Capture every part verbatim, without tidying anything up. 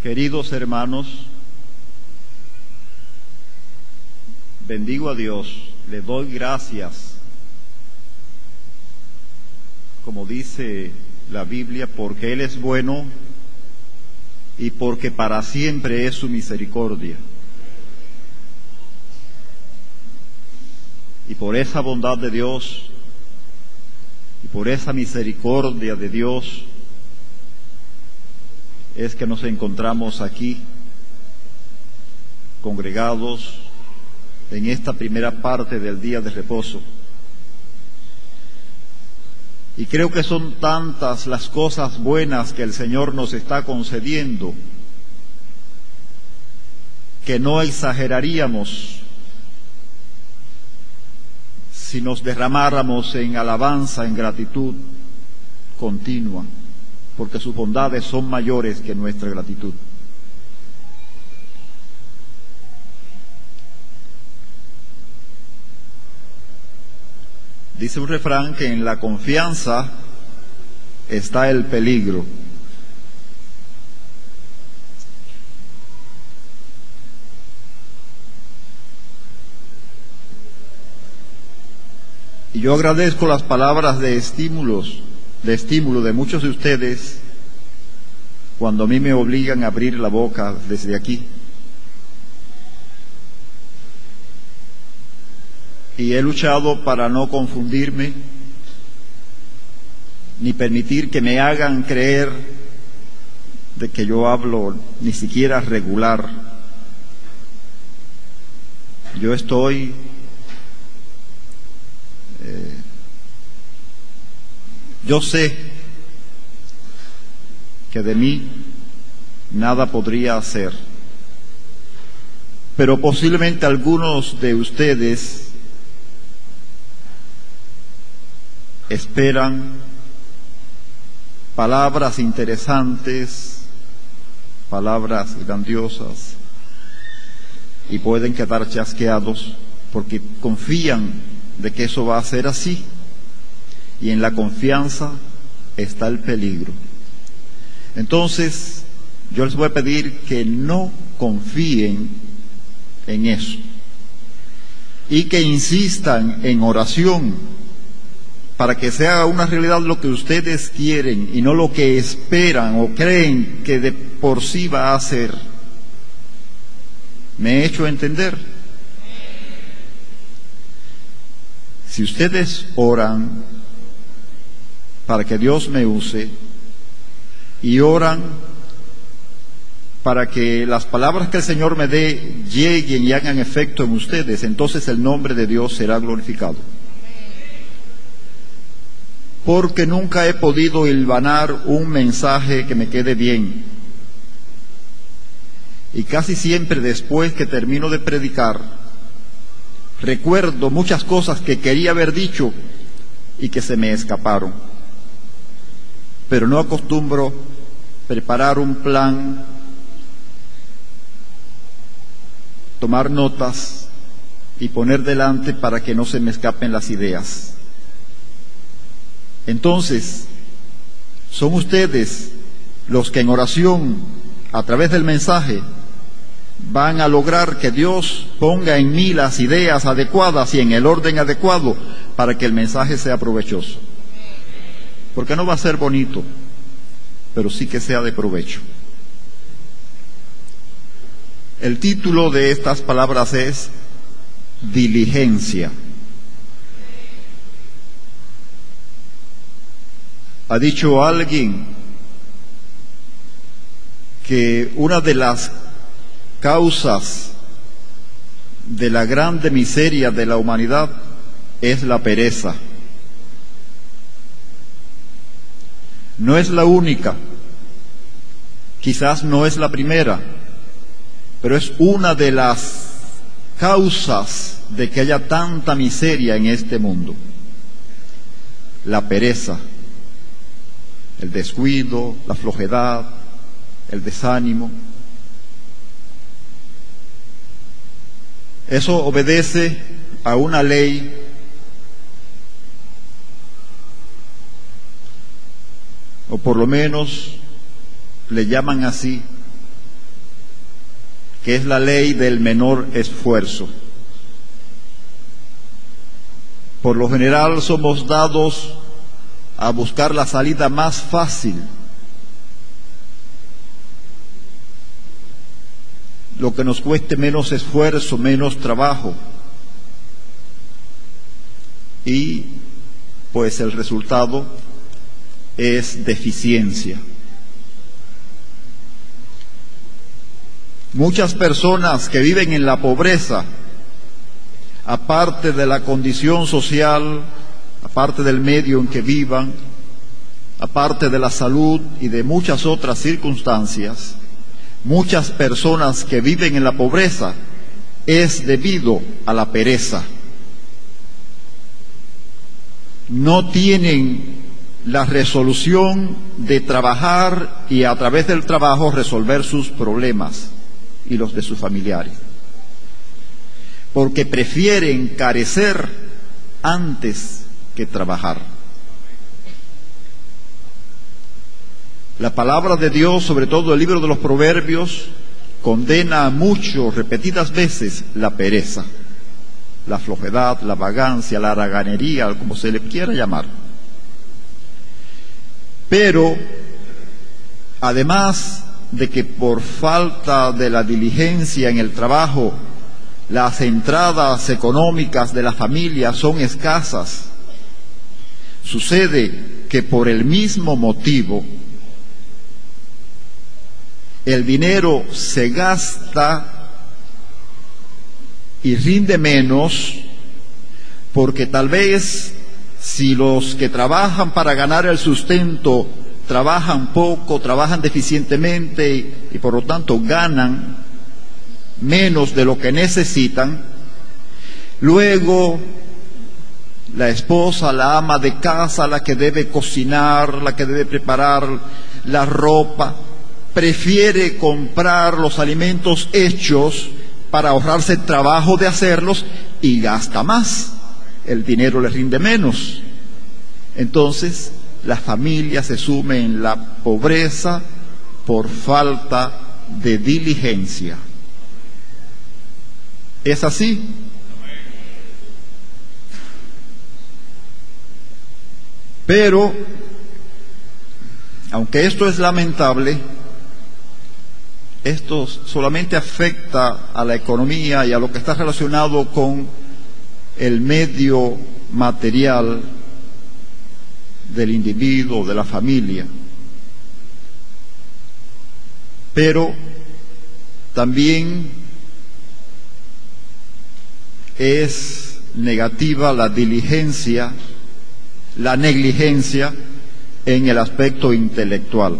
Queridos hermanos, bendigo a Dios, le doy gracias, como dice la Biblia, porque Él es bueno y porque para siempre es su misericordia. Y por esa bondad de Dios y por esa misericordia de Dios es que nos encontramos aquí, congregados en esta primera parte del día de reposo. Y creo que son tantas las cosas buenas que el Señor nos está concediendo que no exageraríamos si nos derramáramos en alabanza, en gratitud continua, porque sus bondades son mayores que nuestra gratitud. Dice un refrán que en la confianza está el peligro. Y yo agradezco las palabras de estímulos, de estímulo de muchos de ustedes cuando a mí me obligan a abrir la boca desde aquí. Y he luchado para no confundirme, ni permitir que me hagan creer de que yo hablo ni siquiera regular. Yo estoy eh, yo sé que de mí nada podría hacer, pero posiblemente algunos de ustedes esperan palabras interesantes, palabras grandiosas, y pueden quedar chasqueados porque confían de que eso va a ser así, y en la confianza está el peligro. Entonces, yo les voy a pedir que no confíen en eso y que insistan en oración para que sea una realidad lo que ustedes quieren y no lo que esperan o creen que de por sí va a ser. ¿Me he hecho entender? Si ustedes oran para que Dios me use y oran para que las palabras que el Señor me dé lleguen y hagan efecto en ustedes, entonces el nombre de Dios será glorificado. Porque nunca he podido hilvanar un mensaje que me quede bien. Y casi siempre después que termino de predicar, recuerdo muchas cosas que quería haber dicho y que se me escaparon. Pero no acostumbro preparar un plan, tomar notas y poner delante para que no se me escapen las ideas. Entonces, son ustedes los que en oración, a través del mensaje, van a lograr que Dios ponga en mí las ideas adecuadas y en el orden adecuado para que el mensaje sea provechoso. Porque no va a ser bonito, pero sí que sea de provecho. El título de estas palabras es Diligencia. Ha dicho alguien que una de las causas de la grande miseria de la humanidad es la pereza. No es la única, quizás no es la primera, pero es una de las causas de que haya tanta miseria en este mundo. La pereza. El descuido, la flojedad, el desánimo. Eso obedece a una ley o por lo menos le llaman así, que es la ley del menor esfuerzo. Por lo general somos dados a buscar la salida más fácil, lo que nos cueste menos esfuerzo, menos trabajo, y pues el resultado es deficiencia. Muchas personas que viven en la pobreza, aparte de la condición social, aparte del medio en que vivan, aparte de la salud y de muchas otras circunstancias, muchas personas que viven en la pobreza es debido a la pereza. No tienen la resolución de trabajar y a través del trabajo resolver sus problemas y los de sus familiares, porque prefieren carecer antes que trabajar. La palabra de Dios, sobre todo el libro de los Proverbios, condena mucho, repetidas veces, la pereza, la flojedad, la vagancia, la haraganería, como se le quiera llamar. Pero, además de que por falta de la diligencia en el trabajo, las entradas económicas de la familia son escasas, sucede que por el mismo motivo el dinero se gasta y rinde menos, porque tal vez si los que trabajan para ganar el sustento trabajan poco, trabajan deficientemente y, y por lo tanto ganan menos de lo que necesitan, luego la esposa, la ama de casa, la que debe cocinar, la que debe preparar la ropa, prefiere comprar los alimentos hechos para ahorrarse el trabajo de hacerlos y gasta más, el dinero le rinde menos. Entonces la familia se sume en la pobreza por falta de diligencia. ¿Es así? Pero, aunque esto es lamentable, esto solamente afecta a la economía y a lo que está relacionado con el medio material del individuo, de la familia. Pero también es negativa la diligencia, la negligencia en el aspecto intelectual.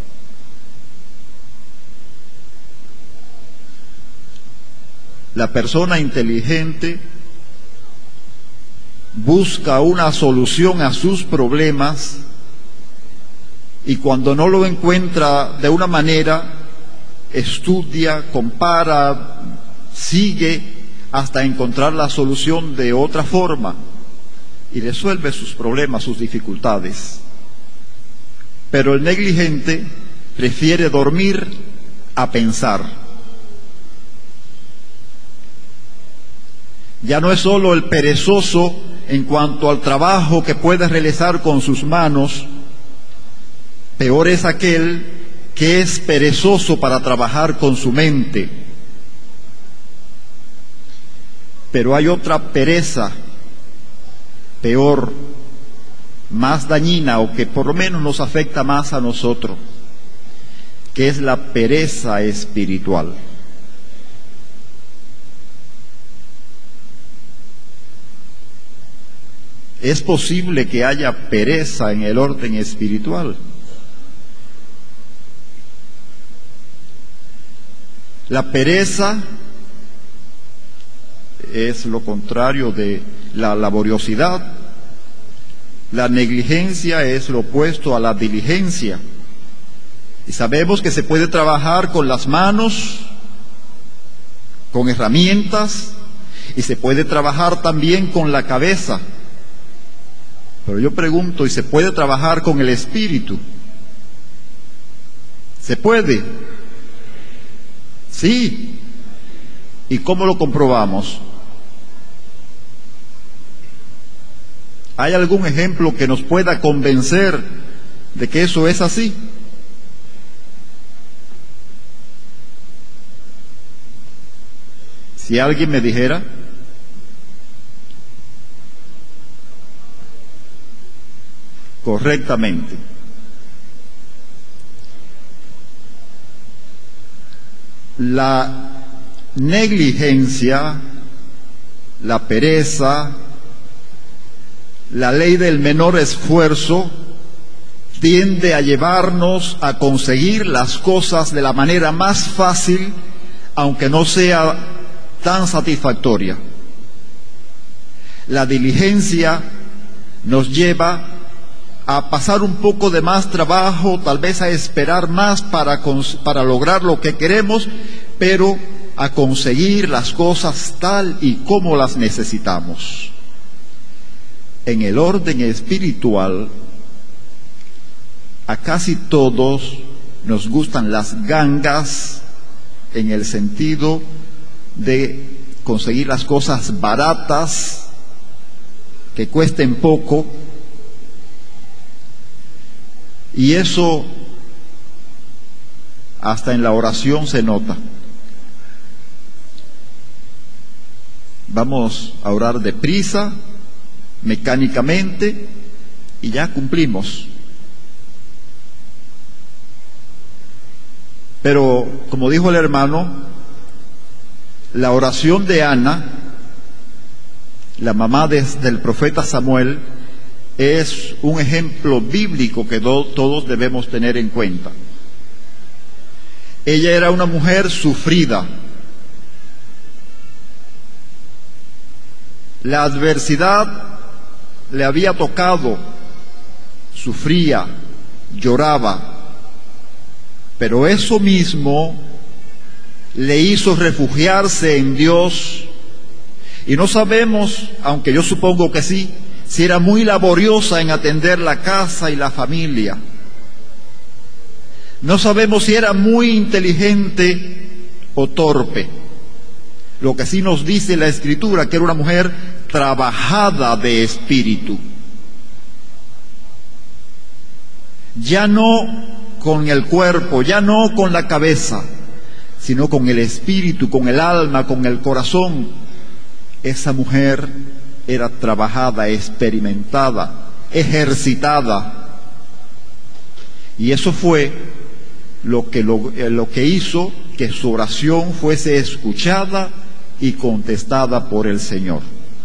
La persona inteligente busca una solución a sus problemas y cuando no lo encuentra de una manera, estudia, compara, sigue hasta encontrar la solución de otra forma y resuelve sus problemas, sus dificultades. Pero el negligente prefiere dormir a pensar. Ya no es solo el perezoso en cuanto al trabajo que puede realizar con sus manos, peor es aquel que es perezoso para trabajar con su mente. Pero hay otra pereza peor, más dañina, o que por lo menos nos afecta más a nosotros, que es la pereza espiritual. ¿Es posible que haya pereza en el orden espiritual? La pereza es lo contrario de la laboriosidad. La negligencia es lo opuesto a la diligencia. Y sabemos que se puede trabajar con las manos, con herramientas, y se puede trabajar también con la cabeza. Pero yo pregunto, ¿y se puede trabajar con el espíritu? ¿Se puede? Sí, ¿Y cómo lo comprobamos? ¿Hay algún ejemplo que nos pueda convencer de que eso es así? Si alguien me dijera, correctamente. La negligencia, la pereza, la ley del menor esfuerzo tiende a llevarnos a conseguir las cosas de la manera más fácil, aunque no sea tan satisfactoria. La diligencia nos lleva a pasar un poco de más trabajo, tal vez a esperar más para, para lograr lo que queremos, pero a conseguir las cosas tal y como las necesitamos. En el orden espiritual, a casi todos nos gustan las gangas en el sentido de conseguir las cosas baratas, que cuesten poco, y eso hasta en la oración se nota. Vamos a orar deprisa, mecánicamente, y ya cumplimos. Pero, como dijo el hermano, la oración de Ana, la mamá de, del profeta Samuel, es un ejemplo bíblico que do, todos debemos tener en cuenta. Ella era una mujer sufrida. La adversidad le había tocado, sufría, lloraba, pero eso mismo le hizo refugiarse en Dios. Y no sabemos, aunque yo supongo que sí, si era muy laboriosa en atender la casa y la familia. No sabemos si era muy inteligente o torpe. Lo que sí nos dice la Escritura, que era una mujer trabajada de espíritu. Ya no con el cuerpo, ya no con la cabeza, sino con el espíritu, con el alma, con el corazón. Esa mujer era trabajada, experimentada, ejercitada. Y eso fue lo que, lo, lo que hizo que su oración fuese escuchada y contestada por el Señor.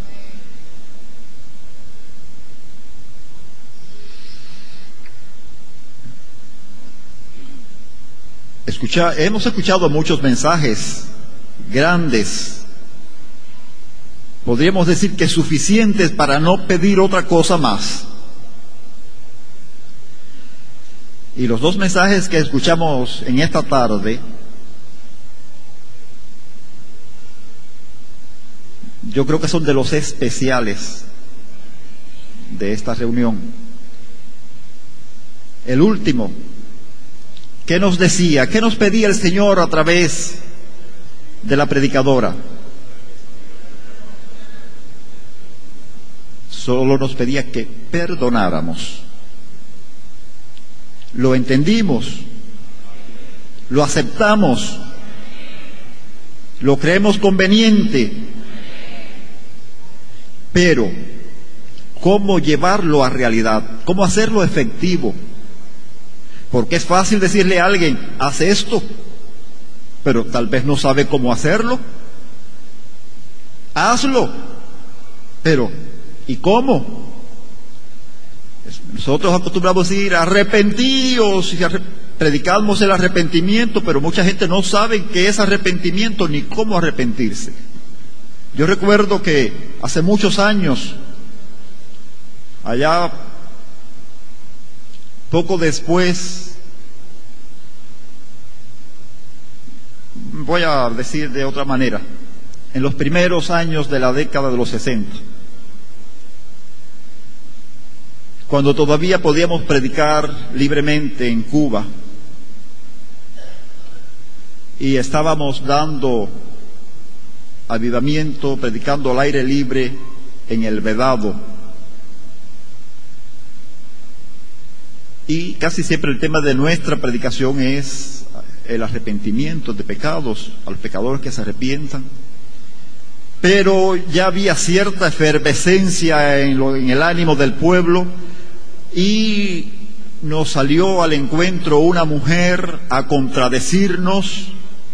Escucha, hemos escuchado muchos mensajes grandes, podríamos decir que suficientes para no pedir otra cosa más. Y los dos mensajes que escuchamos en esta tarde, yo creo que son de los especiales de esta reunión. El último, ¿qué nos decía? ¿Qué nos pedía el Señor a través de la predicadora? Solo nos pedía que perdonáramos. Lo entendimos, lo aceptamos, lo creemos conveniente, pero ¿cómo llevarlo a realidad? ¿Cómo hacerlo efectivo? Porque es fácil decirle a alguien, haz esto, pero tal vez no sabe cómo hacerlo. Hazlo, pero ¿y cómo? Nosotros acostumbramos a decir arrepentíos, y predicamos el arrepentimiento, pero mucha gente no sabe qué es arrepentimiento ni cómo arrepentirse. Yo recuerdo que hace muchos años, allá poco después, voy a decir de otra manera, en los primeros años de la década de los sesenta, cuando todavía podíamos predicar libremente en Cuba y estábamos dando avivamiento, predicando al aire libre en el Vedado. Y casi siempre el tema de nuestra predicación es el arrepentimiento de pecados, a los pecadores que se arrepientan. Pero ya había cierta efervescencia en, lo, en el ánimo del pueblo, y nos salió al encuentro una mujer a contradecirnos,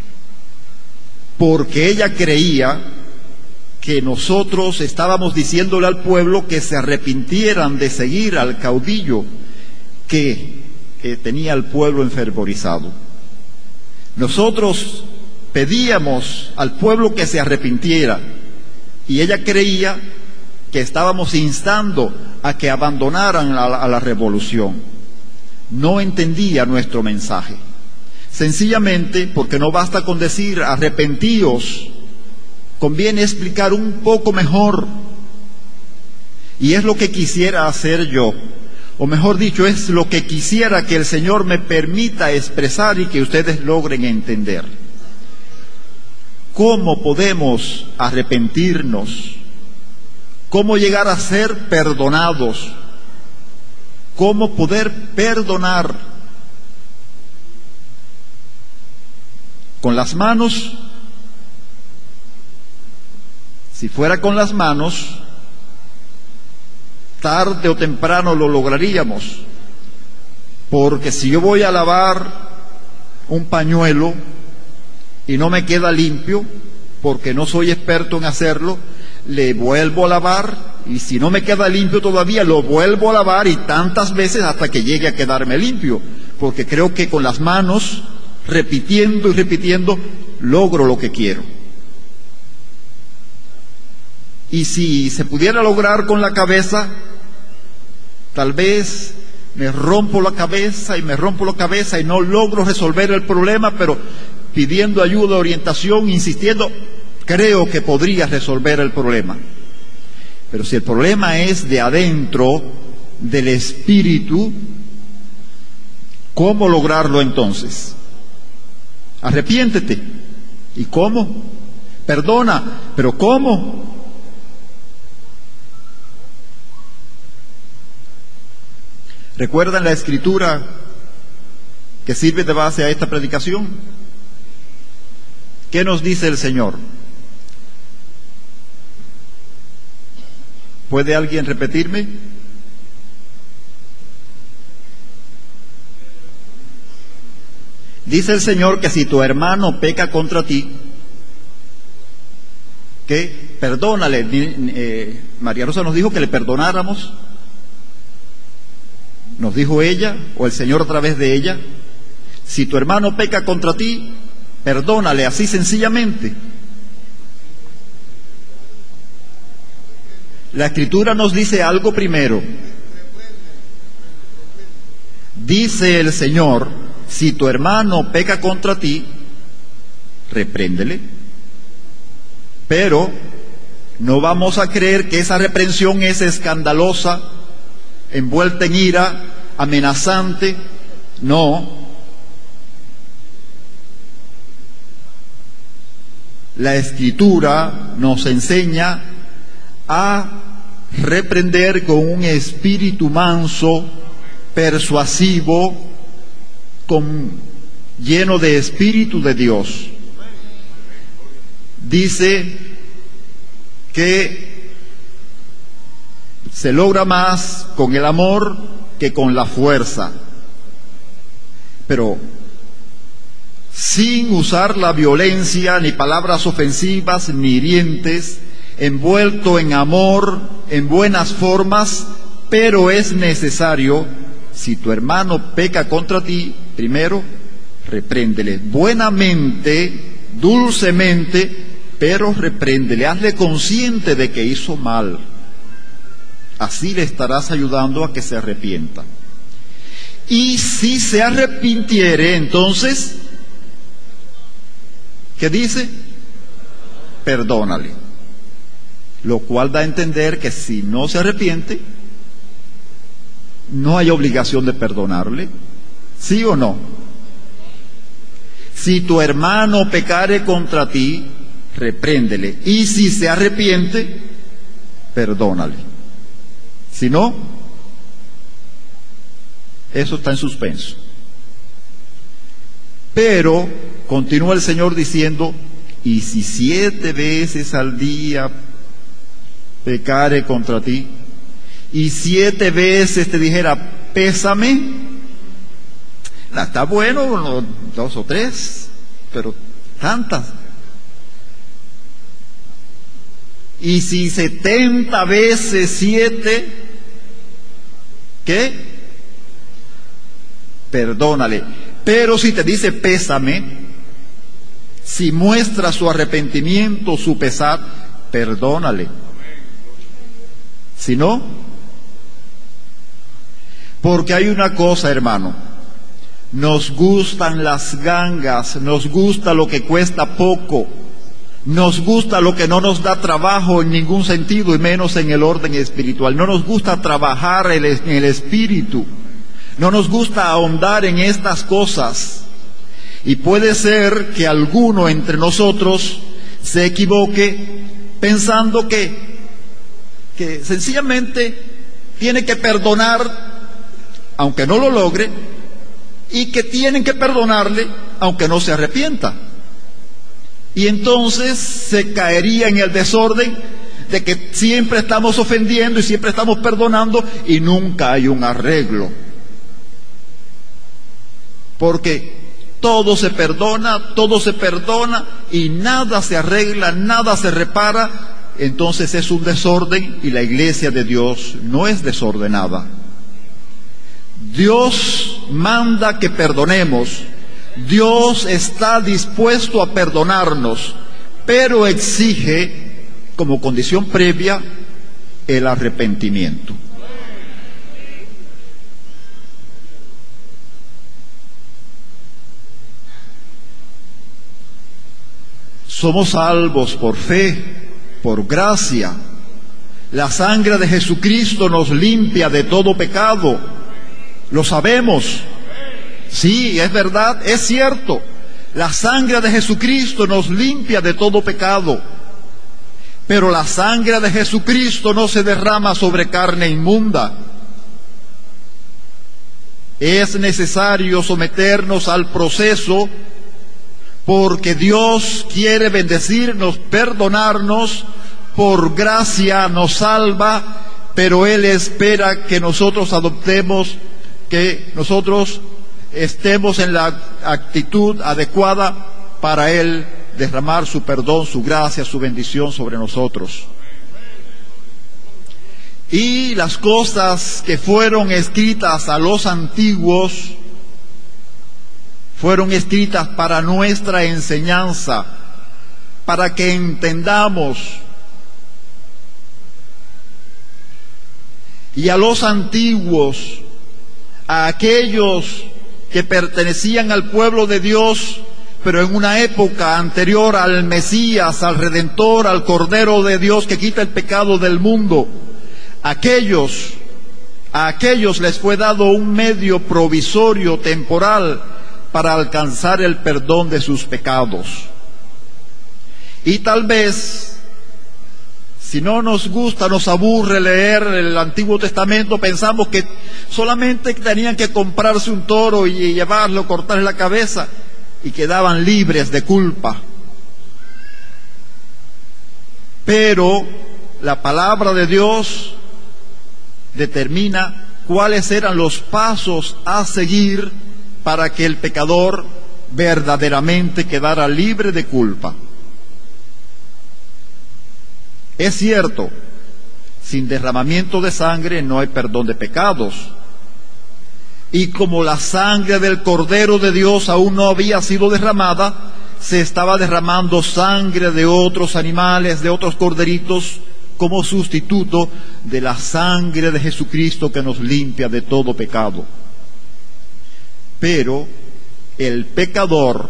porque ella creía que nosotros estábamos diciéndole al pueblo que se arrepintieran de seguir al caudillo que, que tenía al pueblo enfervorizado. Nosotros pedíamos al pueblo que se arrepintiera, y ella creía que estábamos instando a que abandonaran a la, a la revolución. No entendía nuestro mensaje. Sencillamente porque no basta con decir arrepentíos, conviene explicar un poco mejor. Y es lo que quisiera hacer yo, o mejor dicho, es lo que quisiera que el Señor me permita expresar y que ustedes logren entender. ¿Cómo podemos arrepentirnos? ¿Cómo llegar a ser perdonados? ¿Cómo poder perdonar? ¿Con las manos? Si fuera con las manos, tarde o temprano lo lograríamos, porque si yo voy a lavar un pañuelo y no me queda limpio, porque no soy experto en hacerlo, le vuelvo a lavar, y si no me queda limpio todavía, lo vuelvo a lavar, y tantas veces hasta que llegue a quedarme limpio, porque creo que con las manos, repitiendo y repitiendo, logro lo que quiero. Y si se pudiera lograr con la cabeza, tal vez me rompo la cabeza y me rompo la cabeza y no logro resolver el problema, pero pidiendo ayuda, orientación, insistiendo, creo que podría resolver el problema. Pero si el problema es de adentro, del espíritu, ¿cómo lograrlo entonces? Arrepiéntete. ¿Y cómo? Perdona. ¿Pero cómo? ¿Recuerdan la escritura que sirve de base a esta predicación? ¿Qué nos dice el Señor? ¿Puede alguien repetirme? Dice el Señor que si tu hermano peca contra ti, que perdónale. Eh, María Rosa nos dijo que le perdonáramos. Nos dijo ella, o el Señor a través de ella, si tu hermano peca contra ti, perdónale, así sencillamente. La Escritura nos dice algo primero. Dice el Señor, si tu hermano peca contra ti, repréndele. Pero no vamos a creer que esa reprensión es escandalosa, envuelta en ira, amenazante. No. La Escritura nos enseña a reprender con un espíritu manso, persuasivo, con, lleno de espíritu de Dios. Dice que se logra más con el amor que con la fuerza, pero sin usar la violencia, ni palabras ofensivas, ni hirientes, envuelto en amor, en buenas formas. Pero es necesario, si tu hermano peca contra ti, primero, repréndele buenamente, dulcemente, pero repréndele, hazle consciente de que hizo mal. Así le estarás ayudando a que se arrepienta. Y si se arrepintiere, entonces, ¿qué dice? Perdónale. Lo cual da a entender que si no se arrepiente, no hay obligación de perdonarle. ¿Sí o no? Si tu hermano pecare contra ti, repréndele. Y si se arrepiente, perdónale. Si no, eso está en suspenso. Pero continúa el Señor diciendo, y si siete veces al día pecare contra ti, y siete veces te dijera, pésame, está bueno, uno, dos o tres, pero tantas. Y si setenta veces siete, ¿qué? Perdónale. Pero si te dice pésame, si muestra su arrepentimiento, su pesar, perdónale. Si no, porque hay una cosa, hermano, nos gustan las gangas, nos gusta lo que cuesta poco, nos gusta lo que no nos da trabajo en ningún sentido y menos en el orden espiritual. No nos gusta trabajar en el espíritu, no nos gusta ahondar en estas cosas. Y puede ser que alguno entre nosotros se equivoque pensando que, que sencillamente tiene que perdonar aunque no lo logre, y que tienen que perdonarle aunque no se arrepienta. Y entonces se caería en el desorden de que siempre estamos ofendiendo y siempre estamos perdonando y nunca hay un arreglo. Porque todo se perdona, todo se perdona y nada se arregla, nada se repara. Entonces es un desorden y la iglesia de Dios no es desordenada. Dios manda que perdonemos. Dios está dispuesto a perdonarnos, pero exige como condición previa el arrepentimiento. Somos salvos por fe, por gracia. La sangre de Jesucristo nos limpia de todo pecado. Lo sabemos. Sí, es verdad, es cierto. La sangre de Jesucristo nos limpia de todo pecado. Pero la sangre de Jesucristo no se derrama sobre carne inmunda. Es necesario someternos al proceso porque Dios quiere bendecirnos, perdonarnos, por gracia nos salva, pero Él espera que nosotros adoptemos, que nosotros estemos en la actitud adecuada para Él derramar su perdón, su gracia, su bendición sobre nosotros. Y las cosas que fueron escritas a los antiguos fueron escritas para nuestra enseñanza, para que entendamos. Y a los antiguos, a aquellos que pertenecían al pueblo de Dios, pero en una época anterior al Mesías, al Redentor, al Cordero de Dios que quita el pecado del mundo, aquellos, a aquellos les fue dado un medio provisorio, temporal, para alcanzar el perdón de sus pecados. Y tal vez, si no nos gusta, nos aburre leer el Antiguo Testamento, pensamos que solamente tenían que comprarse un toro y llevarlo, cortarle la cabeza, y quedaban libres de culpa. Pero la palabra de Dios determina cuáles eran los pasos a seguir para que el pecador verdaderamente quedara libre de culpa. Es cierto, sin derramamiento de sangre no hay perdón de pecados. Y como la sangre del Cordero de Dios aún no había sido derramada, se estaba derramando sangre de otros animales, de otros corderitos, como sustituto de la sangre de Jesucristo que nos limpia de todo pecado. Pero el pecador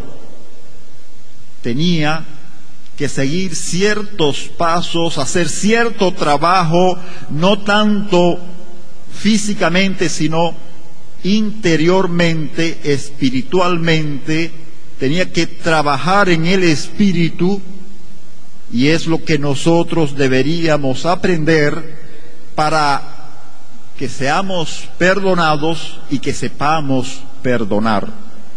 tenía que seguir ciertos pasos, hacer cierto trabajo, no tanto físicamente, sino interiormente, espiritualmente. Tenía que trabajar en el espíritu Y es lo que nosotros deberíamos aprender para que seamos perdonados y que sepamos perdonar.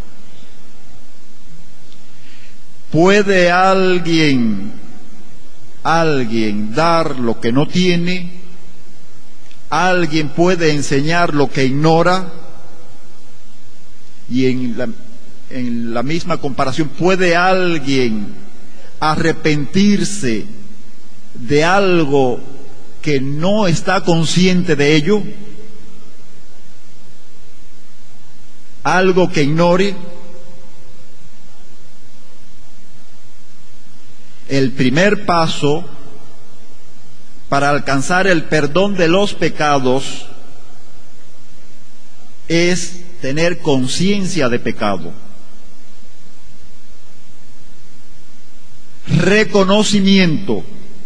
¿Puede alguien, alguien dar lo que no tiene? ¿Alguien puede enseñar lo que ignora? Y en la, en la misma comparación, ¿puede alguien arrepentirse de algo que no está consciente de ello? ¿Algo que ignore? El primer paso para alcanzar el perdón de los pecados es tener conciencia de pecado. Reconocimiento.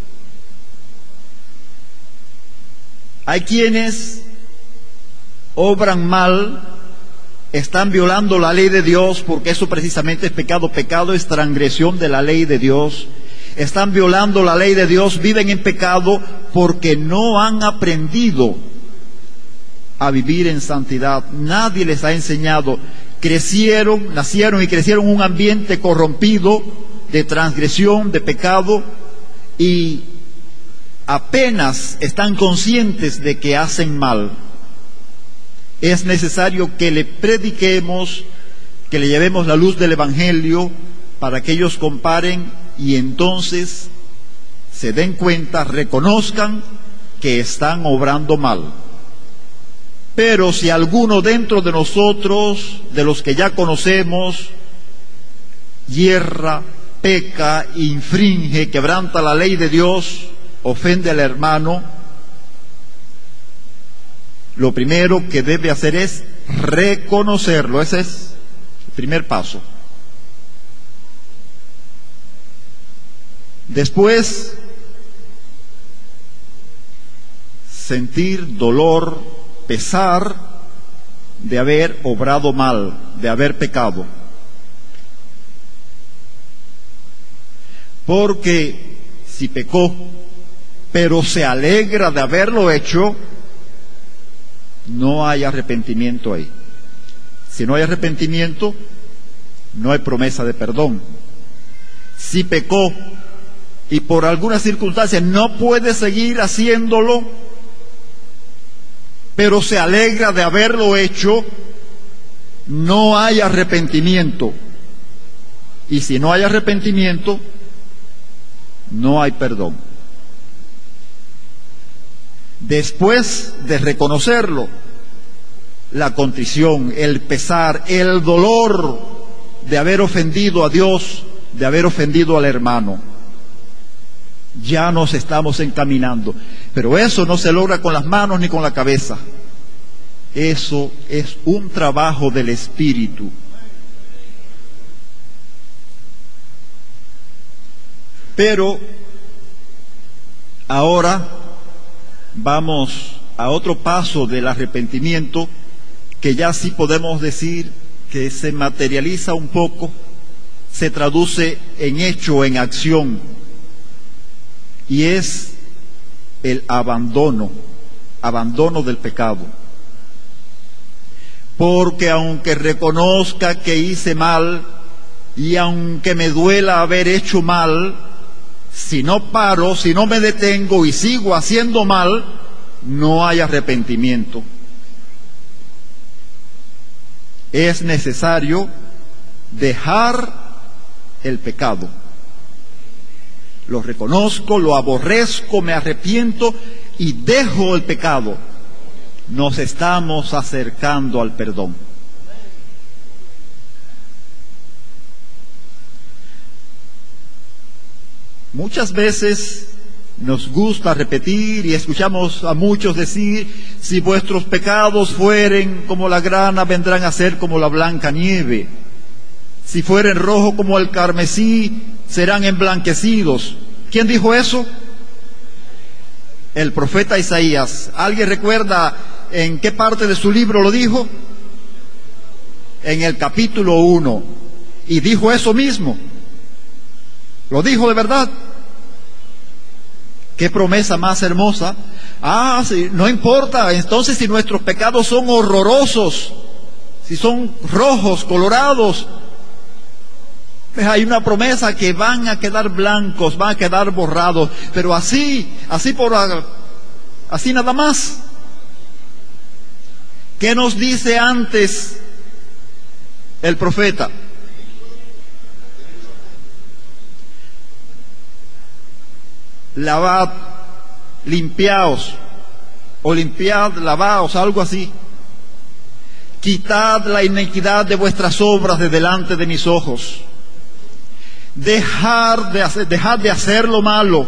Hay quienes obran mal, están violando la ley de Dios, porque eso precisamente es pecado. Pecado es transgresión de la ley de Dios. Están violando la ley de Dios, viven en pecado porque no han aprendido a vivir en santidad. Nadie les ha enseñado. Crecieron, nacieron y crecieron en un ambiente corrompido de transgresión, de pecado, y apenas están conscientes de que hacen mal. Es necesario que le prediquemos, que le llevemos la luz del Evangelio para que ellos comparen y entonces se den cuenta, reconozcan que están obrando mal. Pero si alguno dentro de nosotros, de los que ya conocemos, yerra, peca, infringe, quebranta la ley de Dios, ofende al hermano, lo primero que debe hacer es reconocerlo. Ese es el primer paso. Después, sentir dolor, pesar de haber obrado mal, de haber pecado. Porque si pecó, pero se alegra de haberlo hecho, no hay arrepentimiento ahí. Si no hay arrepentimiento, no hay promesa de perdón. Si pecó y por alguna circunstancia no puede seguir haciéndolo, pero se alegra de haberlo hecho, no hay arrepentimiento. Y si no hay arrepentimiento, no hay perdón. Después de reconocerlo, la contrición, el pesar, el dolor de haber ofendido a Dios, de haber ofendido al hermano, ya nos estamos encaminando. Pero eso no se logra con las manos ni con la cabeza. Eso es un trabajo del Espíritu. Pero ahora vamos a otro paso del arrepentimiento, que ya sí podemos decir que se materializa un poco, se traduce en hecho, en acción. Y es el abandono, abandono del pecado. Porque aunque reconozca que hice mal, y aunque me duela haber hecho mal, si no paro, si no me detengo y sigo haciendo mal, no hay arrepentimiento. Es necesario dejar el pecado. Lo reconozco, lo aborrezco, me arrepiento y dejo el pecado. Nos estamos acercando al perdón. Muchas veces nos gusta repetir y escuchamos a muchos decir: si vuestros pecados fueren como la grana, vendrán a ser como la blanca nieve. Si fueren rojos como el carmesí, serán emblanquecidos. ¿Quién dijo eso? El profeta Isaías. ¿Alguien recuerda en qué parte de su libro lo dijo? En el capítulo uno. Y dijo eso mismo. ¿Lo dijo de verdad? Qué promesa más hermosa. Ah, sí, no importa, entonces si nuestros pecados son horrorosos, si son rojos, colorados, pues hay una promesa que van a quedar blancos, van a quedar borrados, pero así, así por así nada más. ¿Qué nos dice antes el profeta? Lavad, limpiaos, o limpiad, lavaos, algo así. Quitad la iniquidad de vuestras obras de delante de mis ojos. Dejar de hacer, dejad de hacer lo malo.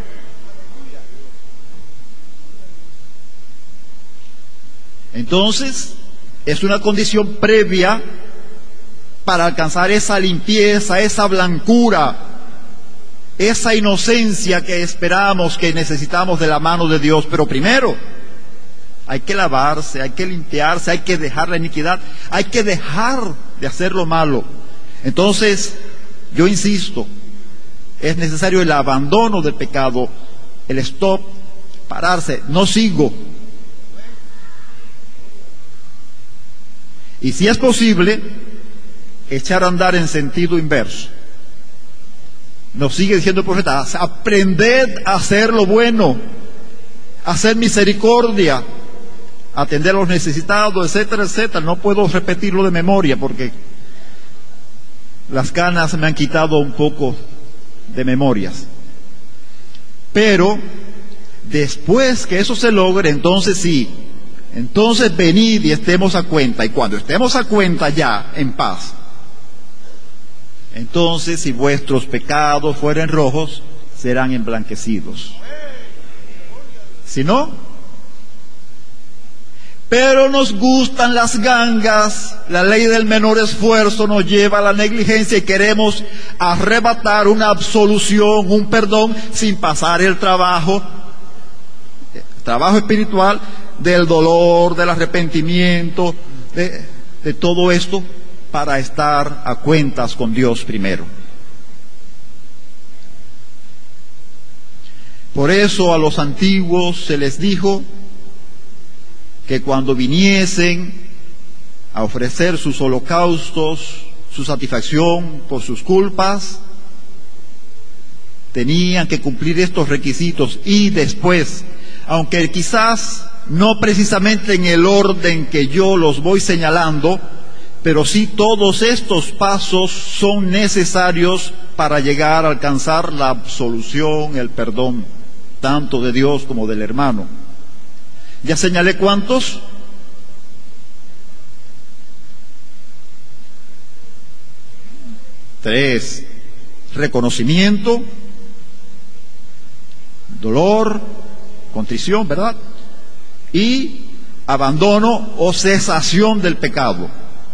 Entonces, es una condición previa para alcanzar esa limpieza, esa blancura, esa inocencia que esperamos, que necesitamos de la mano de Dios. Pero primero, hay que lavarse, hay que limpiarse, hay que dejar la iniquidad, hay que dejar de hacer lo malo. Entonces, yo insisto, es necesario el abandono del pecado, el stop, pararse, no sigo. Y si es posible, echar a andar en sentido inverso. Nos sigue diciendo el profeta, aprended a hacer lo bueno, a hacer misericordia, a atender a los necesitados, etcétera, etcétera. No puedo repetirlo de memoria porque las canas me han quitado un poco de memorias. Pero después que eso se logre, entonces sí, entonces venid y estemos a cuenta. Y cuando estemos a cuenta ya, en paz, entonces si vuestros pecados fueren rojos, serán emblanquecidos. Si no, pero nos gustan las gangas, la ley del menor esfuerzo nos lleva a la negligencia y queremos arrebatar una absolución, un perdón, sin pasar el trabajo, trabajo espiritual, del dolor, del arrepentimiento, de, de todo esto, para estar a cuentas con Dios primero. Por eso a los antiguos se les dijo que cuando viniesen a ofrecer sus holocaustos, su satisfacción por sus culpas, tenían que cumplir estos requisitos y después, aunque quizás no precisamente en el orden que yo los voy señalando, pero sí todos estos pasos son necesarios para llegar a alcanzar la absolución, el perdón, tanto de Dios como del hermano. ¿Ya señalé cuántos? Tres. Reconocimiento, dolor, contrición, ¿verdad? Y abandono o cesación del pecado.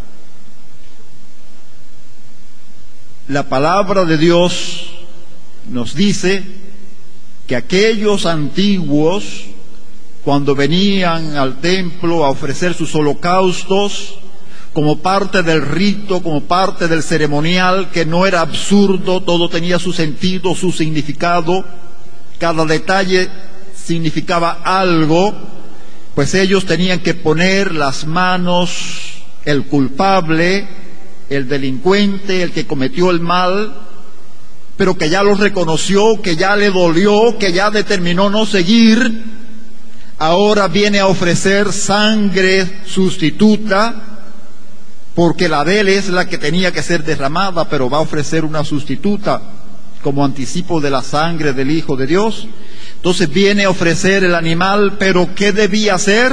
La palabra de Dios nos dice que aquellos antiguos, cuando venían al templo a ofrecer sus holocaustos, como parte del rito, como parte del ceremonial, que no era absurdo, todo tenía su sentido, su significado, cada detalle significaba algo, pues ellos tenían que poner las manos, el culpable, el delincuente, el que cometió el mal, pero que ya lo reconoció, que ya le dolió, que ya determinó no seguir, ahora viene a ofrecer sangre sustituta, porque la de él es la que tenía que ser derramada, pero va a ofrecer una sustituta como anticipo de la sangre del Hijo de Dios. Entonces viene a ofrecer el animal, pero ¿qué debía hacer?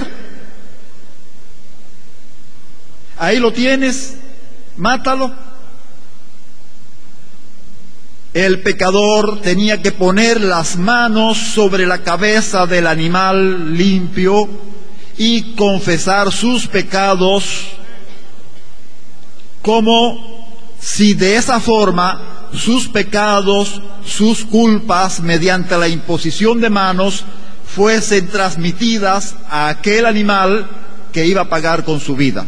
Ahí lo tienes, mátalo. El pecador tenía que poner las manos sobre la cabeza del animal limpio y confesar sus pecados, como si de esa forma sus pecados, sus culpas, mediante la imposición de manos, fuesen transmitidas a aquel animal que iba a pagar con su vida.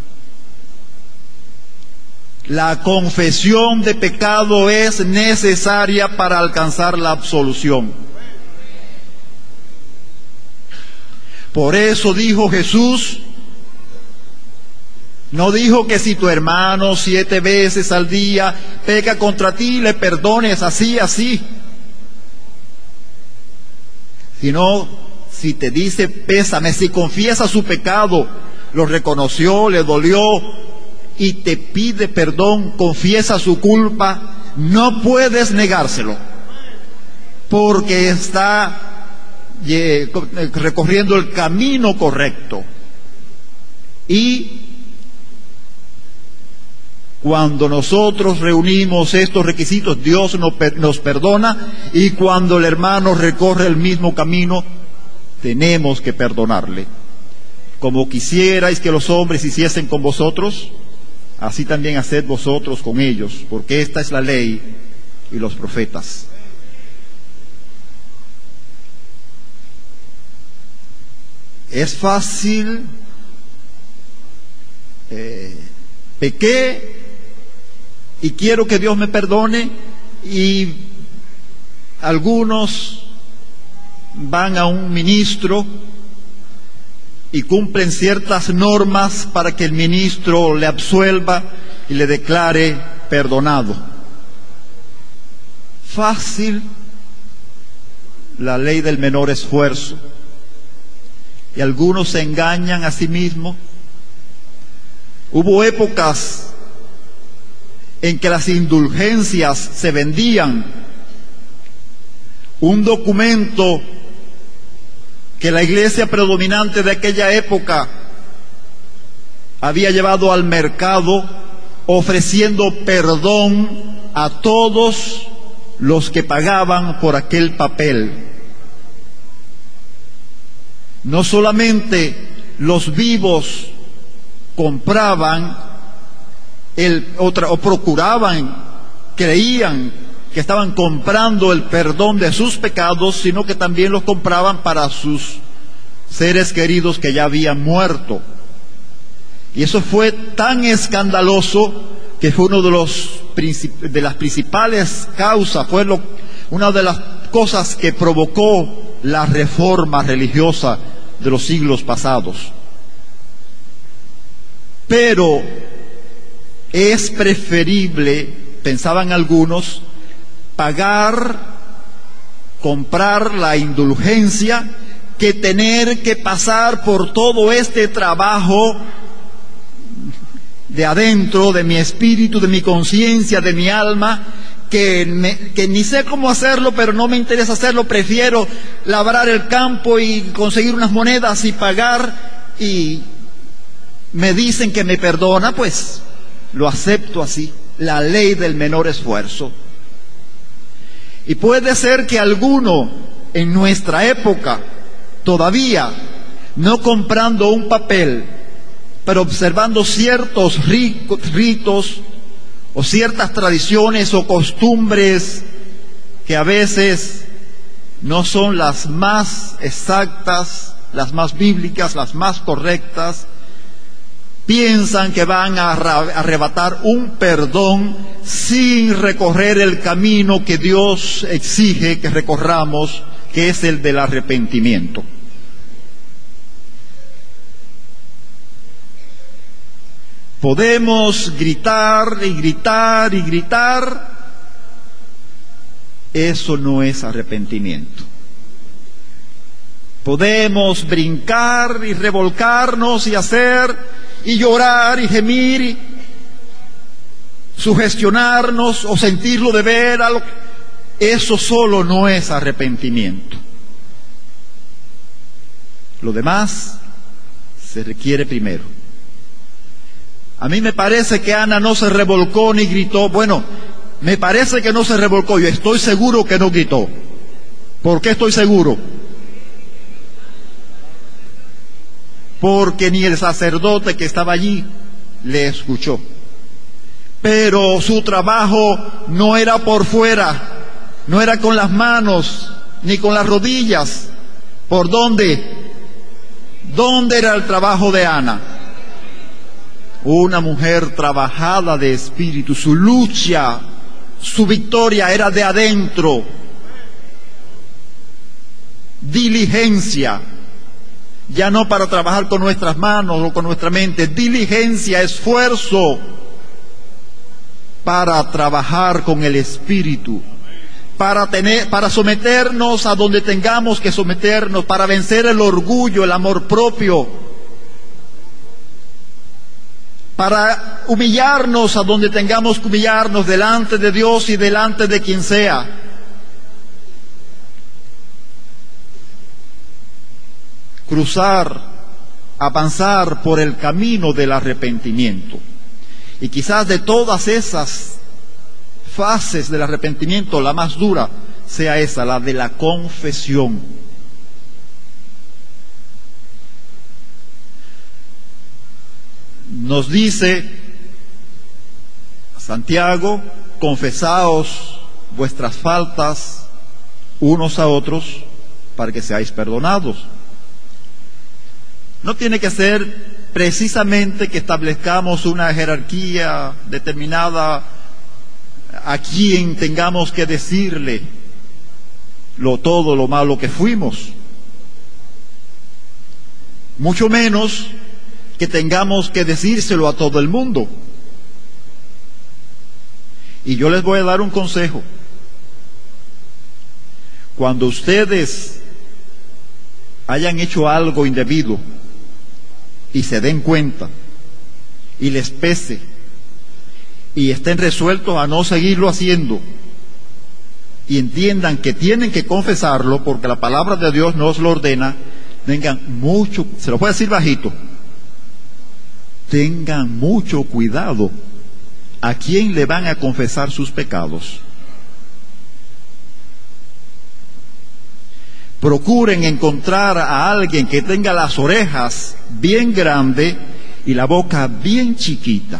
La confesión de pecado es necesaria para alcanzar la absolución. Por eso dijo Jesús, no dijo que si tu hermano siete veces al día peca contra ti, le perdones así, así. Sino, si te dice pésame, si confiesa su pecado, lo reconoció, le dolió y te pide perdón, confiesa su culpa, no puedes negárselo, porque está eh, recorriendo el camino correcto. Y cuando nosotros reunimos estos requisitos, Dios nos, nos perdona, y cuando el hermano recorre el mismo camino, tenemos que perdonarle. Como quisierais que los hombres hiciesen con vosotros, así también haced vosotros con ellos, porque esta es la ley y los profetas. Es fácil, eh, pequé y quiero que Dios me perdone, y algunos van a un ministro y cumplen ciertas normas para que el ministro le absuelva y le declare perdonado. Fácil la ley del menor esfuerzo, y algunos se engañan a sí mismos. Hubo épocas en que las indulgencias se vendían. Un documento que la iglesia predominante de aquella época había llevado al mercado, ofreciendo perdón a todos los que pagaban por aquel papel. No solamente los vivos compraban el, otra, o procuraban, creían que estaban comprando el perdón de sus pecados, sino que también los compraban para sus seres queridos que ya habían muerto. Y eso fue tan escandaloso que fue uno de los de las principales causas, fue lo, una de las cosas que provocó la reforma religiosa de los siglos pasados. Pero es preferible, pensaban algunos, pagar, comprar la indulgencia, que tener que pasar por todo este trabajo de adentro, de mi espíritu, de mi conciencia, de mi alma, que, me, que ni sé cómo hacerlo, pero no me interesa hacerlo, prefiero labrar el campo y conseguir unas monedas y pagar, y me dicen que me perdona, pues lo acepto así, la ley del menor esfuerzo. Y puede ser que alguno en nuestra época, todavía no comprando un papel, pero observando ciertos ritos o ciertas tradiciones o costumbres que a veces no son las más exactas, las más bíblicas, las más correctas, piensan que van a arrebatar un perdón sin recorrer el camino que Dios exige que recorramos, que es el del arrepentimiento. Podemos gritar y gritar y gritar, eso no es arrepentimiento. Podemos brincar y revolcarnos y hacer y llorar y gemir y sugestionarnos o sentirlo de ver algo. Eso solo no es arrepentimiento. Lo demás se requiere primero. A mí me parece que Ana no se revolcó ni gritó. Bueno, me parece que no se revolcó. Yo estoy seguro que no gritó. ¿Por qué estoy seguro? Porque ni el sacerdote que estaba allí le escuchó. Pero su trabajo no era por fuera, no era con las manos, ni con las rodillas. ¿Por dónde? ¿Dónde era el trabajo de Ana? Una mujer trabajada de espíritu, su lucha, su victoria era de adentro. Diligencia. Ya no para trabajar con nuestras manos o con nuestra mente. Diligencia, esfuerzo para trabajar con el Espíritu. Para tener, para someternos a donde tengamos que someternos, para vencer el orgullo, el amor propio, para humillarnos a donde tengamos que humillarnos delante de Dios y delante de quien sea. Cruzar, avanzar por el camino del arrepentimiento. Y quizás de todas esas fases del arrepentimiento, la más dura sea esa, la de la confesión. Nos dice Santiago: confesaos vuestras faltas unos a otros para que seáis perdonados. No tiene que ser precisamente que establezcamos una jerarquía determinada a quien tengamos que decirle lo todo lo malo que fuimos, mucho menos que tengamos que decírselo a todo el mundo. Y yo les voy a dar un consejo: cuando ustedes hayan hecho algo indebido y se den cuenta y les pese y estén resueltos a no seguirlo haciendo, y entiendan que tienen que confesarlo porque la palabra de Dios nos lo ordena, tengan mucho, se lo puedo decir bajito, tengan mucho cuidado a quién le van a confesar sus pecados. Procuren encontrar a alguien que tenga las orejas bien grandes y la boca bien chiquita.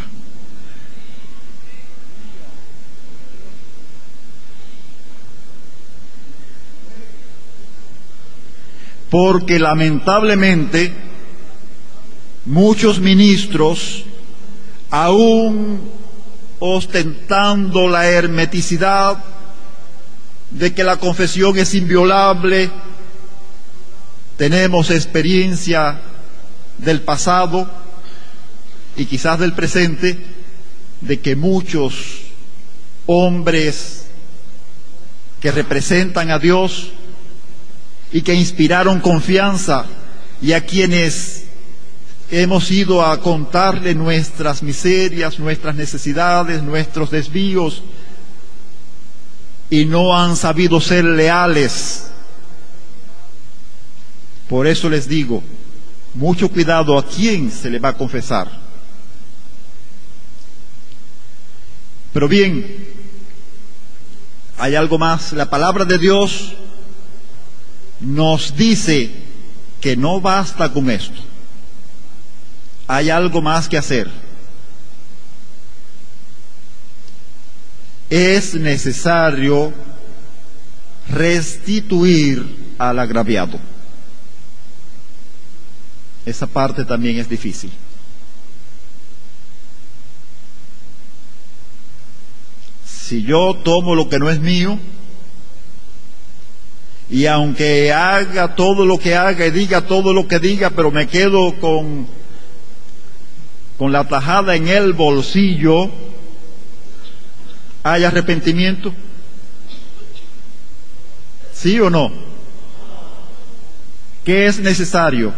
Porque lamentablemente muchos ministros, aún ostentando la hermeticidad de que la confesión es inviolable, tenemos experiencia del pasado y quizás del presente de que muchos hombres que representan a Dios y que inspiraron confianza, y a quienes hemos ido a contarle nuestras miserias, nuestras necesidades, nuestros desvíos, y no han sabido ser leales. Por eso les digo, mucho cuidado a quién se le va a confesar. Pero bien, hay algo más. La palabra de Dios nos dice que no basta con esto. Hay algo más que hacer. Es necesario restituir al agraviado. Esa parte también es difícil. Si yo tomo lo que no es mío, y aunque haga todo lo que haga y diga todo lo que diga, pero me quedo con, con la tajada en el bolsillo, ¿hay arrepentimiento? ¿Sí o no? ¿Qué es necesario?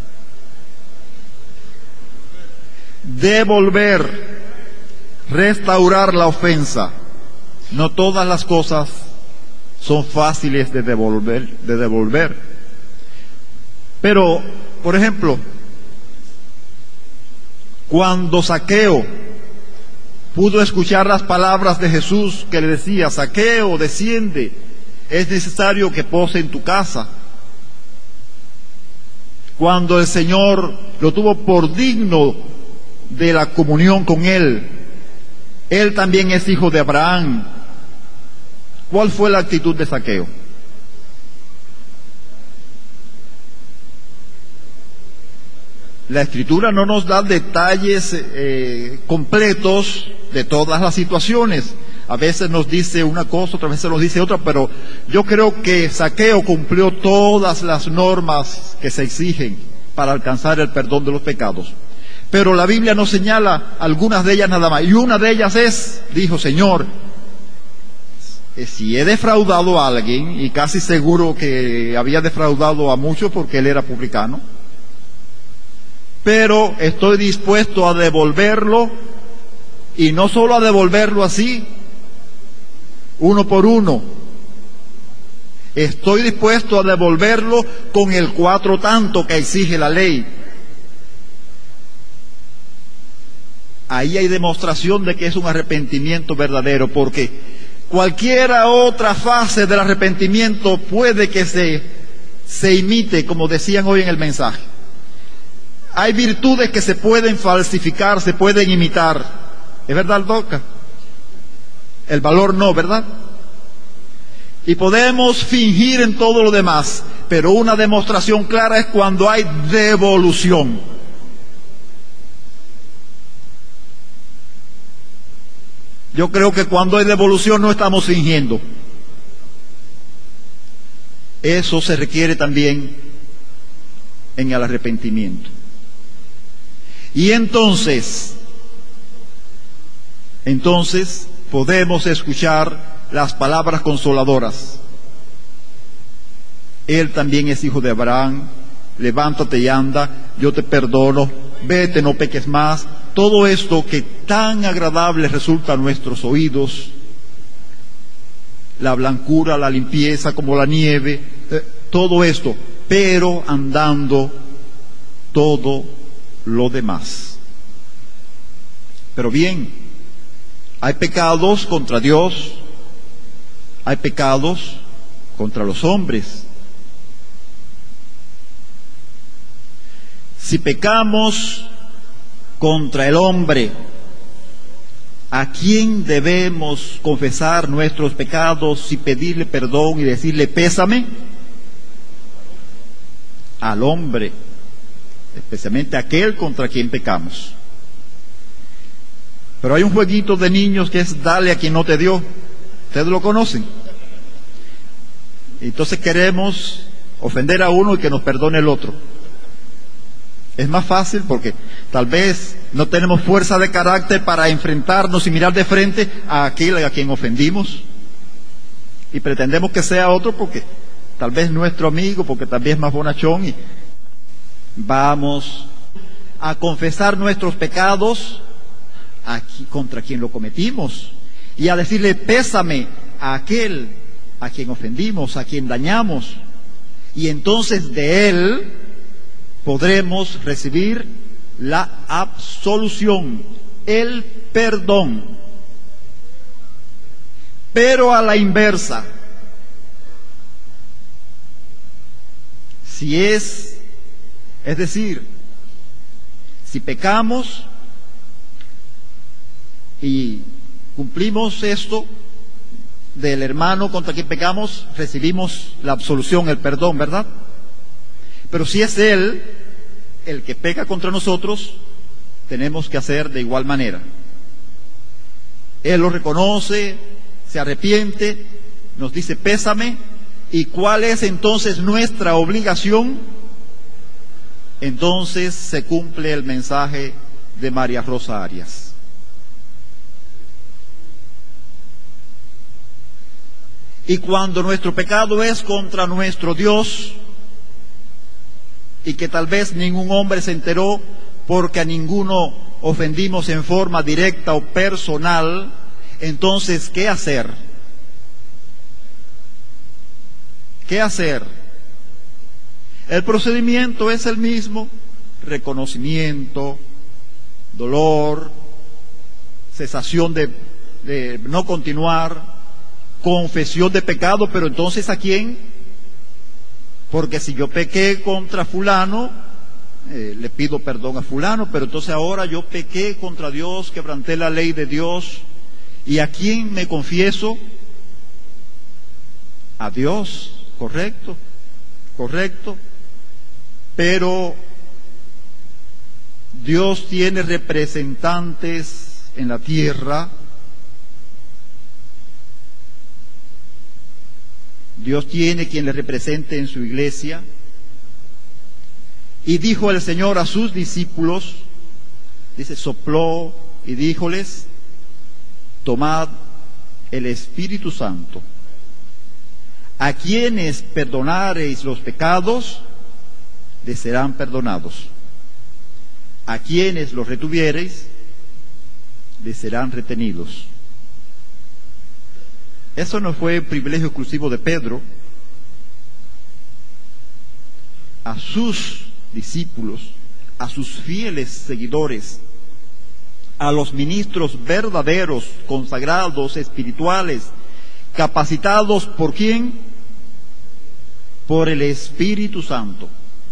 Devolver, restaurar la ofensa. No todas las cosas son fáciles de devolver, de devolver. Pero, por ejemplo, cuando Zaqueo pudo escuchar las palabras de Jesús que le decía: Zaqueo, desciende, es necesario que pose en tu casa. Cuando el Señor lo tuvo por digno de la comunión con él, él también es hijo de Abraham. ¿Cuál fue la actitud de Zaqueo? La Escritura no nos da detalles eh, completos de todas las situaciones. A veces nos dice una cosa, otras veces nos dice otra, pero yo creo que Zaqueo cumplió todas las normas que se exigen. para alcanzar el perdón de los pecados. Pero la Biblia nos señala algunas de ellas nada más. Y una de ellas es, dijo, Señor, si he defraudado a alguien, y casi seguro que había defraudado a muchos porque él era publicano, pero estoy dispuesto a devolverlo, y no solo a devolverlo así, uno por uno. Estoy dispuesto a devolverlo con el cuatro tanto que exige la ley. Ahí hay demostración de que es un arrepentimiento verdadero, porque cualquiera otra fase del arrepentimiento puede que se, se imite, como decían hoy en el mensaje. Hay virtudes que se pueden falsificar, se pueden imitar. ¿Es verdad, Doca? El valor no, ¿verdad? Y podemos fingir en todo lo demás, pero una demostración clara es cuando hay devolución. Yo creo que cuando hay devolución no estamos fingiendo. Eso se requiere también en el arrepentimiento. Y entonces, entonces podemos escuchar las palabras consoladoras. Él también es hijo de Abraham, levántate y anda, yo te perdono, vete, no peques más. Todo esto que tan agradable resulta a nuestros oídos, la blancura, la limpieza como la nieve, eh, todo esto, pero andando todo lo demás. Pero bien, hay pecados contra Dios, hay pecados contra los hombres. Si pecamos contra el hombre, ¿a quién debemos confesar nuestros pecados y pedirle perdón y decirle pésame? Al hombre, especialmente aquel contra quien pecamos. Pero hay un jueguito de niños que es dale a quien no te dio. Ustedes lo conocen. Entonces queremos ofender a uno y que nos perdone el otro. Es más fácil porque tal vez no tenemos fuerza de carácter para enfrentarnos y mirar de frente a aquel a quien ofendimos. Y pretendemos que sea otro porque tal vez nuestro amigo, porque también es más bonachón. Y vamos a confesar nuestros pecados aquí, contra quien lo cometimos. Y a decirle pésame a aquel a quien ofendimos, a quien dañamos. Y entonces de él podremos recibir la absolución, el perdón. Pero a la inversa, si es, es decir, si pecamos y cumplimos esto del hermano contra quien pecamos, recibimos la absolución, el perdón, ¿verdad? Pero si es él el que peca contra nosotros, tenemos que hacer de igual manera. Él lo reconoce, se arrepiente, nos dice pésame. ¿Y cuál es entonces nuestra obligación? Entonces se cumple el mensaje de María Rosa Arias. Y cuando nuestro pecado es contra nuestro Dios, y que tal vez ningún hombre se enteró porque a ninguno ofendimos en forma directa o personal, entonces, ¿qué hacer? ¿Qué hacer? El procedimiento es el mismo: reconocimiento, dolor, cesación de, de no continuar, confesión de pecado. Pero entonces, ¿a quién? Porque si yo pequé contra fulano, eh, le pido perdón a fulano, pero entonces ahora yo pequé contra Dios, quebranté la ley de Dios. ¿Y a quién me confieso? A Dios, correcto, correcto. Pero Dios tiene representantes en la tierra. Dios tiene quien le represente en su iglesia. Y dijo el Señor a sus discípulos, dice, sopló y díjoles, tomad el Espíritu Santo. A quienes perdonareis los pecados, les serán perdonados. A quienes los retuviereis, les serán retenidos. Eso no fue privilegio exclusivo de Pedro. A sus discípulos, a sus fieles seguidores, a los ministros verdaderos, consagrados, espirituales, capacitados ¿por quién? Por el Espíritu Santo.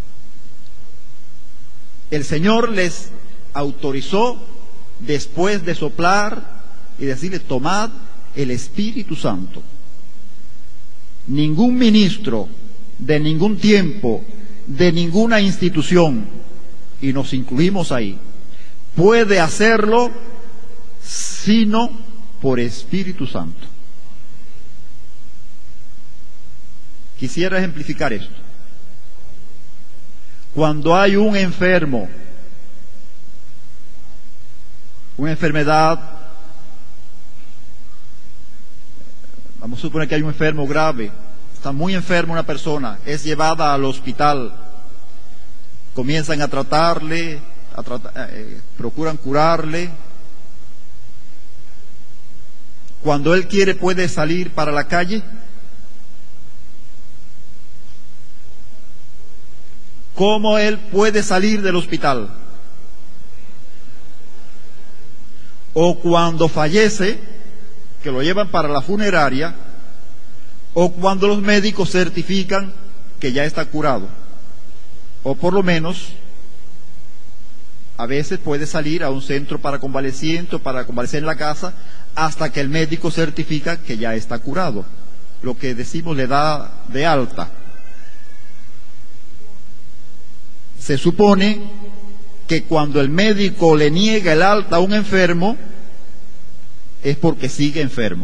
El Señor les autorizó, después de soplar y decirles, tomad el Espíritu Santo. Ningún ministro de ningún tiempo, de ninguna institución, y nos incluimos ahí, puede hacerlo sino por Espíritu Santo. Quisiera ejemplificar esto. Cuando hay un enfermo, una enfermedad, vamos a suponer que hay un enfermo grave, está muy enferma una persona, es llevada al hospital, comienzan a tratarle, a tratar, eh, procuran curarle. Cuando él quiere puede salir para la calle. ¿Cómo él puede salir del hospital? O cuando fallece, que lo llevan para la funeraria, o cuando los médicos certifican que ya está curado, o por lo menos a veces puede salir a un centro para convalecientes, para convalecer en la casa, hasta que el médico certifica que ya está curado, lo que decimos le da de alta. Se supone que cuando el médico le niega el alta a un enfermo, es porque sigue enfermo.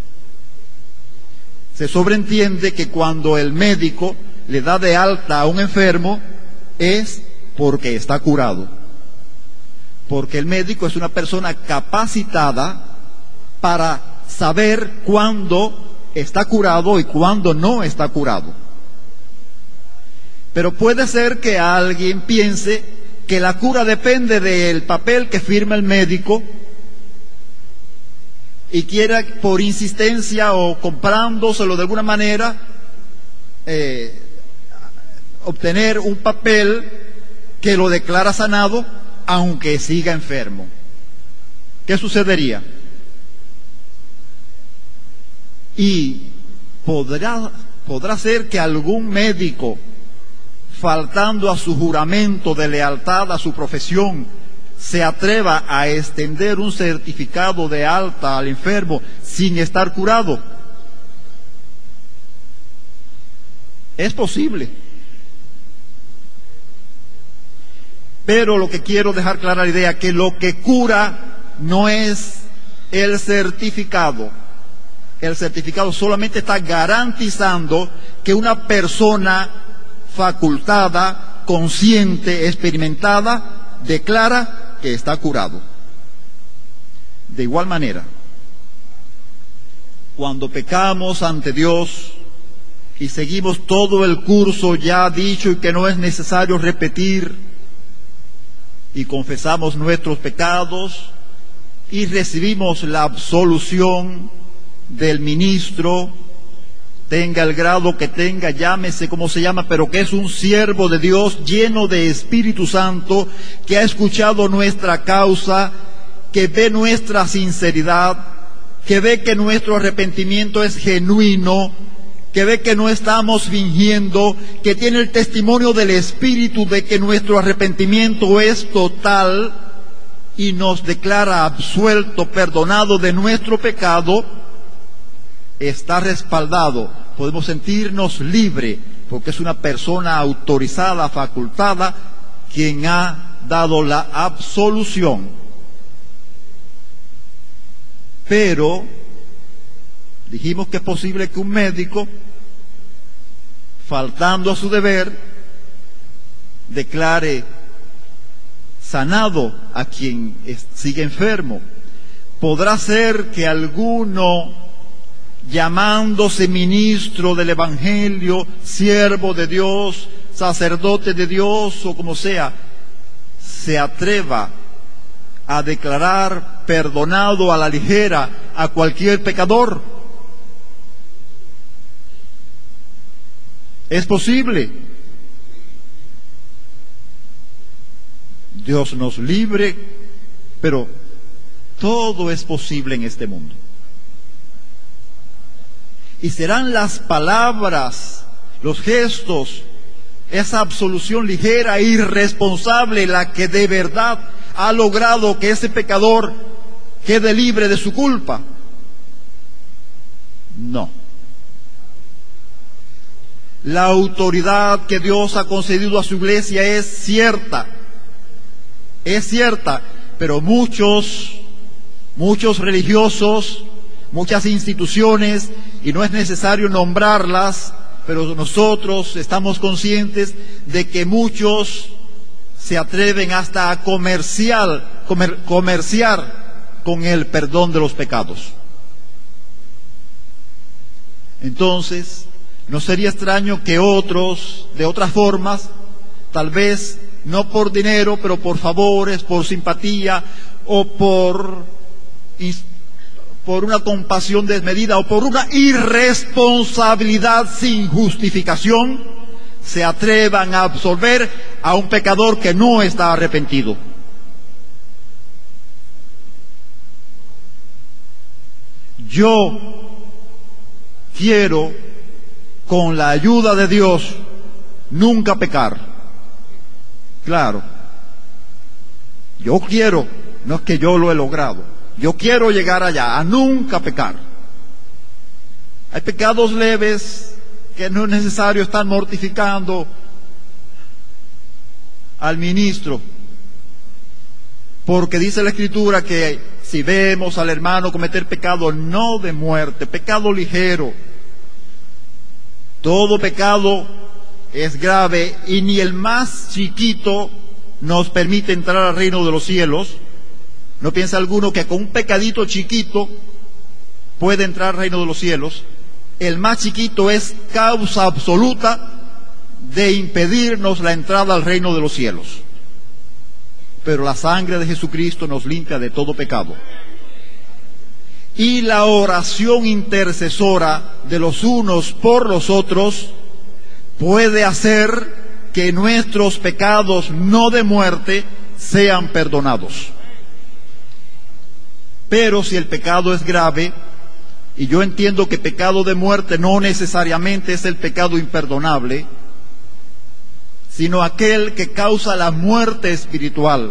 Se sobreentiende que cuando el médico le da de alta a un enfermo, es porque está curado. Porque el médico es una persona capacitada para saber cuándo está curado y cuándo no está curado. Pero puede ser que alguien piense que la cura depende del papel que firma el médico y quiera por insistencia o comprándoselo de alguna manera eh, obtener un papel que lo declara sanado aunque siga enfermo. ¿Qué sucedería? Y podrá, podrá ser que algún médico, faltando a su juramento de lealtad a su profesión, se atreva a extender un certificado de alta al enfermo sin estar curado. Es posible. Pero lo que quiero dejar clara la idea, que lo que cura no es el certificado. El certificado solamente está garantizando que una persona facultada, consciente, experimentada, declara que está curado. De igual manera, cuando pecamos ante Dios y seguimos todo el curso ya dicho y que no es necesario repetir, y confesamos nuestros pecados y recibimos la absolución del ministro, tenga el grado que tenga, llámese como se llama, pero que es un siervo de Dios lleno de Espíritu Santo, que ha escuchado nuestra causa, que ve nuestra sinceridad, que ve que nuestro arrepentimiento es genuino, que ve que no estamos fingiendo, que tiene el testimonio del Espíritu de que nuestro arrepentimiento es total y nos declara absuelto, perdonado de nuestro pecado, está respaldado. Podemos sentirnos libres porque es una persona autorizada, facultada, quien ha dado la absolución. Pero dijimos que es posible que un médico, faltando a su deber, declare sanado a quien sigue enfermo. Podrá ser que alguno, llamándose ministro del Evangelio, siervo de Dios, sacerdote de Dios o como sea, se atreva a declarar perdonado a la ligera a cualquier pecador. Es posible. Dios nos libre, pero todo es posible en este mundo. Y serán las palabras, los gestos, esa absolución ligera e irresponsable la que de verdad ha logrado que ese pecador quede libre de su culpa. No. La autoridad que Dios ha concedido a su iglesia es cierta, es cierta, pero muchos, muchos religiosos, muchas instituciones, y no es necesario nombrarlas, pero nosotros estamos conscientes de que muchos se atreven hasta a comercial, comer, comerciar con el perdón de los pecados. Entonces, no sería extraño que otros, de otras formas, tal vez no por dinero, pero por favores, por simpatía o por, por una compasión desmedida o por una irresponsabilidad sin justificación, se atrevan a absolver a un pecador que no está arrepentido. Yo quiero, con la ayuda de Dios, nunca pecar. Claro, yo quiero, no es que yo lo he logrado, yo quiero llegar allá, a nunca pecar. Hay pecados leves que no es necesario estar mortificando al ministro, porque dice la Escritura que si vemos al hermano cometer pecado no de muerte, pecado ligero, todo pecado es grave y ni el más chiquito nos permite entrar al reino de los cielos. ¿No piensa alguno que con un pecadito chiquito puede entrar al reino de los cielos? El más chiquito es causa absoluta de impedirnos la entrada al reino de los cielos. Pero la sangre de Jesucristo nos limpia de todo pecado. Y la oración intercesora de los unos por los otros puede hacer que nuestros pecados no de muerte sean perdonados. Pero si el pecado es grave, y yo entiendo que pecado de muerte no necesariamente es el pecado imperdonable, sino aquel que causa la muerte espiritual.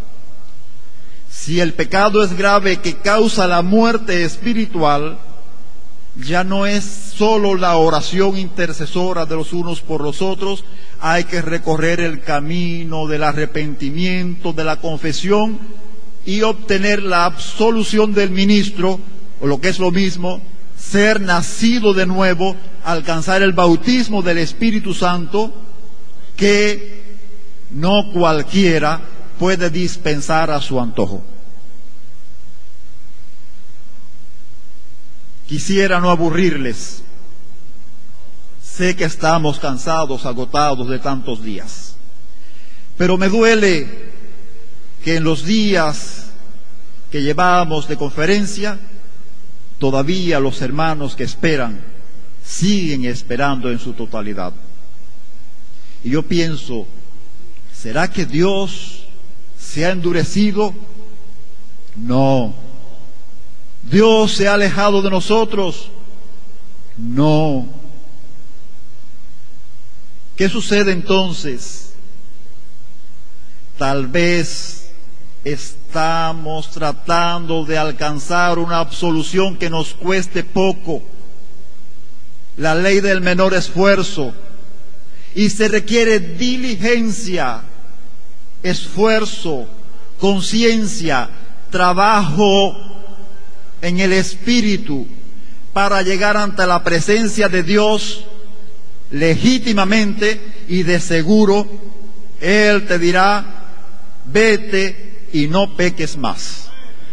Si el pecado es grave que causa la muerte espiritual, ya no es solo la oración intercesora de los unos por los otros, hay que recorrer el camino del arrepentimiento, de la confesión y obtener la absolución del ministro, o lo que es lo mismo, ser nacido de nuevo, alcanzar el bautismo del Espíritu Santo, que no cualquiera puede dispensar a su antojo. Quisiera no aburrirles. Sé que estamos cansados, agotados de tantos días. Pero me duele que en los días que llevamos de conferencia, todavía los hermanos que esperan siguen esperando en su totalidad. Y yo pienso, ¿será que Dios se ha endurecido? No. ¿Dios se ha alejado de nosotros? No. ¿Qué sucede entonces? Tal vez estamos tratando de alcanzar una absolución que nos cueste poco, la ley del menor esfuerzo, y se requiere diligencia, esfuerzo, conciencia, trabajo en el Espíritu para llegar ante la presencia de Dios legítimamente y de seguro Él te dirá, vete y no peques más.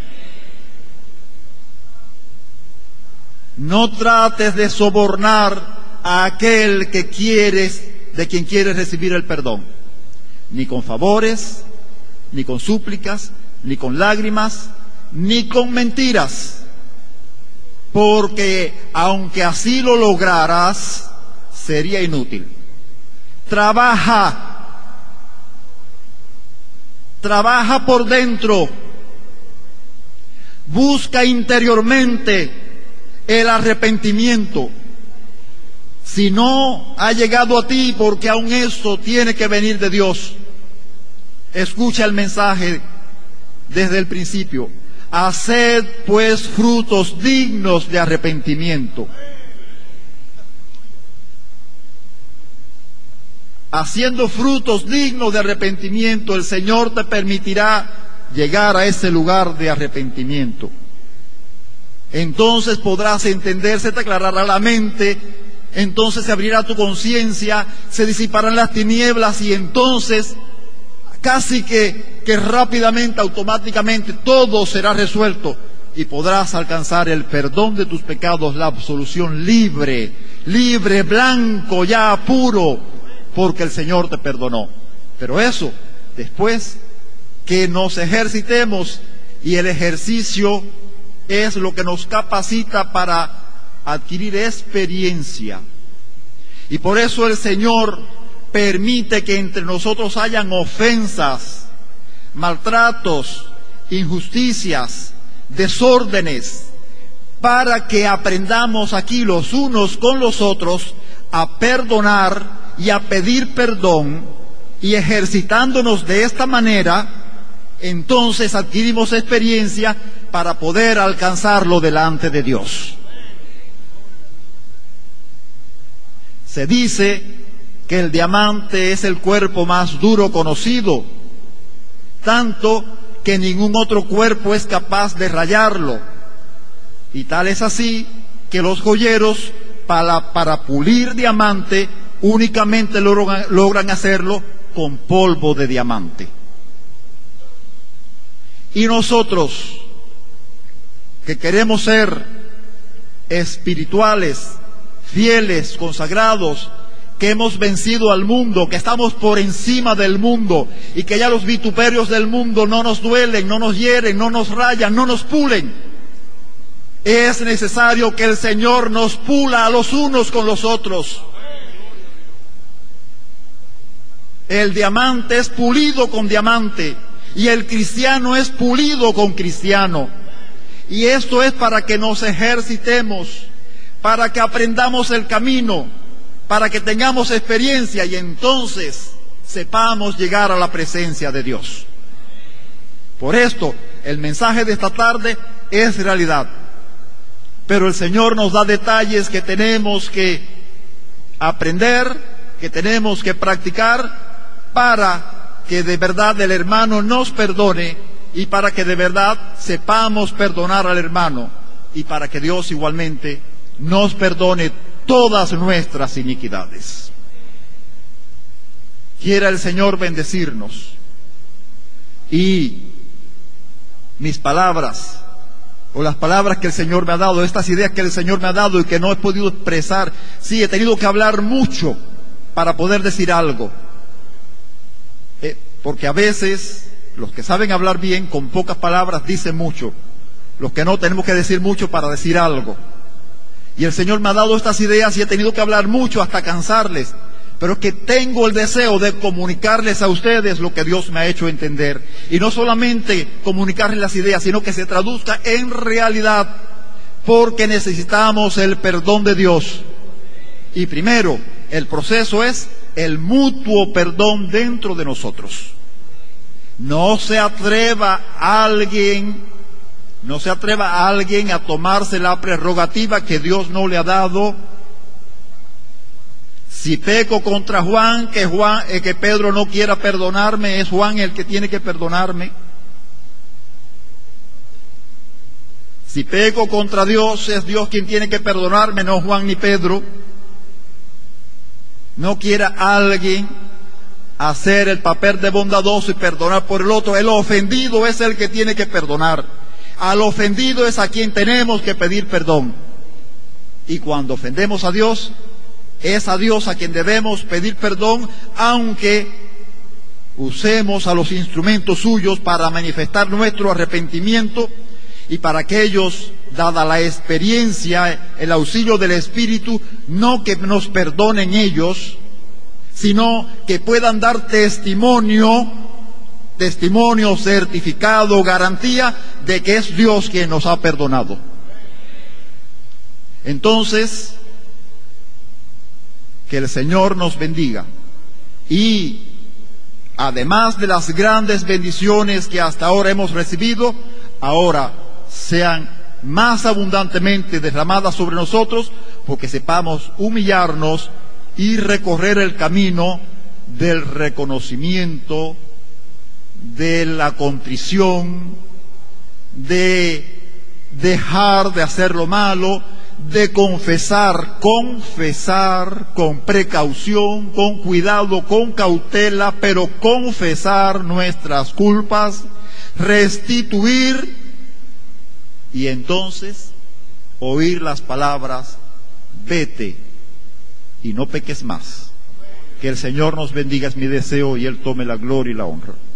No trates de sobornar a aquel que quieres, de quien quieres recibir el perdón, ni con favores, ni con súplicas, ni con lágrimas, ni con mentiras, porque aunque así lo lograras, sería inútil. Trabaja, trabaja por dentro, busca interiormente el arrepentimiento. Si no ha llegado a ti, porque aún eso tiene que venir de Dios, escucha el mensaje desde el principio. Haced pues frutos dignos de arrepentimiento. Haciendo frutos dignos de arrepentimiento, el Señor te permitirá llegar a ese lugar de arrepentimiento. Entonces podrás entender, se te aclarará la mente, entonces se abrirá tu conciencia, se disiparán las tinieblas y entonces casi que, que rápidamente, automáticamente, todo será resuelto y podrás alcanzar el perdón de tus pecados, la absolución libre, libre, blanco, ya puro, porque el Señor te perdonó. Pero eso, después que nos ejercitemos, y el ejercicio es lo que nos capacita para adquirir experiencia. Y por eso el Señor permite que entre nosotros hayan ofensas, maltratos, injusticias, desórdenes, para que aprendamos aquí los unos con los otros a perdonar y a pedir perdón, y ejercitándonos de esta manera, entonces adquirimos experiencia para poder alcanzarlo delante de Dios. Se dice que el diamante es el cuerpo más duro conocido, tanto que ningún otro cuerpo es capaz de rayarlo. Y tal es así que los joyeros, para, para pulir diamante, únicamente logran, logran hacerlo con polvo de diamante. Y nosotros, que queremos ser espirituales, fieles, consagrados, que hemos vencido al mundo, que estamos por encima del mundo y que ya los vituperios del mundo no nos duelen, no nos hieren, no nos rayan, no nos pulen, es necesario que el Señor nos pula a los unos con los otros. El diamante es pulido con diamante y el cristiano es pulido con cristiano. Y esto es para que nos ejercitemos, para que aprendamos el camino, para que tengamos experiencia y entonces sepamos llegar a la presencia de Dios. Por esto, el mensaje de esta tarde es realidad. Pero el Señor nos da detalles que tenemos que aprender, que tenemos que practicar, para que de verdad el hermano nos perdone y para que de verdad sepamos perdonar al hermano y para que Dios igualmente nos perdone todas nuestras iniquidades. Quiera el Señor bendecirnos y mis palabras o las palabras que el Señor me ha dado, estas ideas que el Señor me ha dado y que no he podido expresar, sí, he tenido que hablar mucho para poder decir algo. Eh, porque a veces los que saben hablar bien con pocas palabras dicen mucho, los que no tenemos que decir mucho para decir algo. Y el Señor me ha dado estas ideas y he tenido que hablar mucho hasta cansarles, pero es que tengo el deseo de comunicarles a ustedes lo que Dios me ha hecho entender, y no solamente comunicarles las ideas, sino que se traduzca en realidad, porque necesitamos el perdón de Dios. Y primero, el proceso es el mutuo perdón dentro de nosotros. No se atreva a alguien, no se atreva a alguien a tomarse la prerrogativa que Dios no le ha dado. Si peco contra Juan, que Juan, eh, que Pedro no quiera perdonarme, es Juan el que tiene que perdonarme. Si peco contra Dios, es Dios quien tiene que perdonarme, no Juan ni Pedro. No quiera alguien hacer el papel de bondadoso y perdonar por el otro. El ofendido es el que tiene que perdonar. Al ofendido es a quien tenemos que pedir perdón. Y cuando ofendemos a Dios, es a Dios a quien debemos pedir perdón, aunque usemos a los instrumentos suyos para manifestar nuestro arrepentimiento y para que ellos, dada la experiencia, el auxilio del Espíritu, no que nos perdonen ellos, sino que puedan dar testimonio, testimonio certificado, garantía de que es Dios quien nos ha perdonado. Entonces, que el Señor nos bendiga y, además de las grandes bendiciones que hasta ahora hemos recibido, ahora sean más abundantemente derramadas sobre nosotros, porque sepamos humillarnos y recorrer el camino del reconocimiento, de la contrición, de dejar de hacer lo malo, de confesar, confesar con precaución, con cuidado, con cautela, pero confesar nuestras culpas, restituir y entonces oír las palabras: vete y no peques más. Que el Señor nos bendiga, es mi deseo, y Él tome la gloria y la honra.